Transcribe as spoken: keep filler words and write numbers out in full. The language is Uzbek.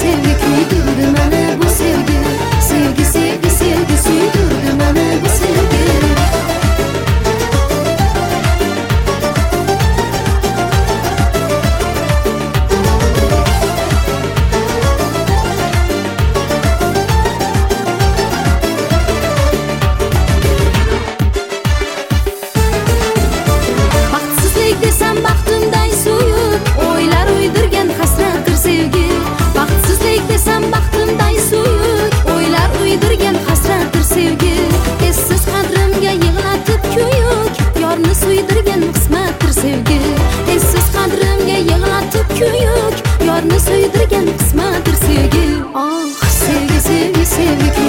sevgi kuydirdi meni bu sevgi. Sevgi sevgi sevgi suydirdi meni bu sevgi. Baxtsizlik desam baxtimday suyup, o'ylar uydirgan hasratdir sevgi. Baxtsizlik desam baxtimday suyup, o'ylar uydirgan hasratdir sevgi. Essiz qadrimga yig'latib kuyuk, yorni suydirgan qismatdir sevgi. Essiz qadrimga yig'latib kuyuk, yorni suydirgan qismatdir sevgi. Oh sevgi sevgi sevgi